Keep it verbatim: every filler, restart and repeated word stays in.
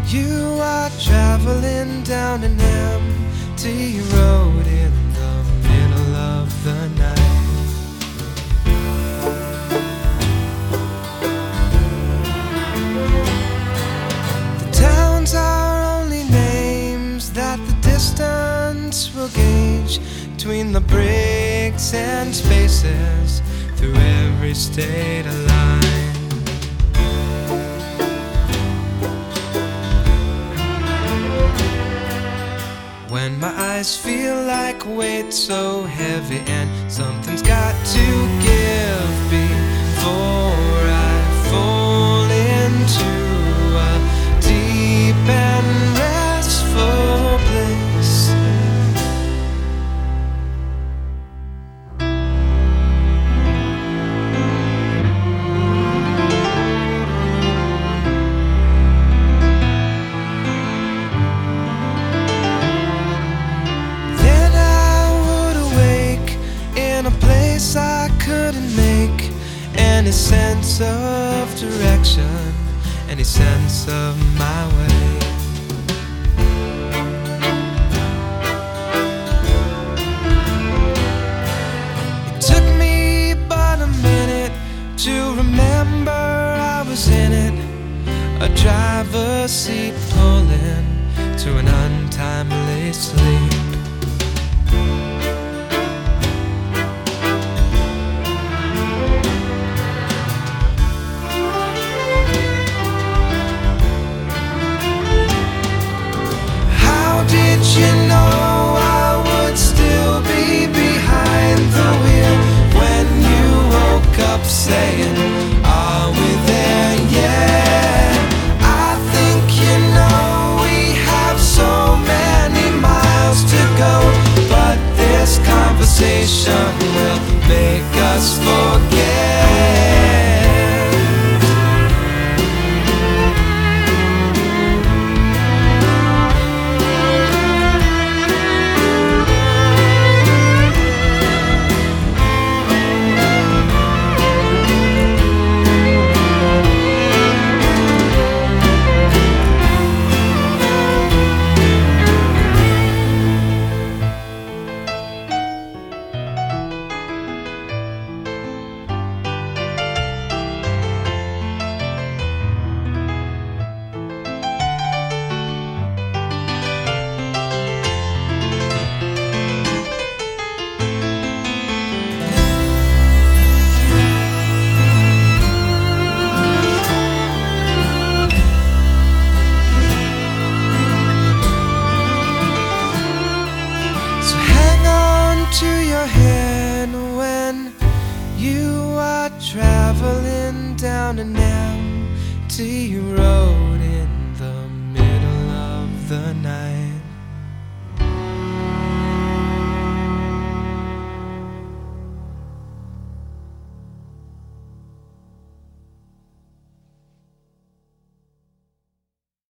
You are traveling down an empty road in the middle of the night. The towns are only names that the distance will gauge between the bricks and spaces through every state line. When my eyes feel like weight so heavy and something's got to give before I fall into a deep and restful place. I couldn't make any sense of direction, any sense of my way. It took me but a minute to remember I was in it, a driver's seat pulling to an untimely sleep. Did you know I would still be behind the wheel when you woke up saying, are we there yet? I think you know we have so many miles to go, but this conversation will make us forget. You are traveling down an empty road.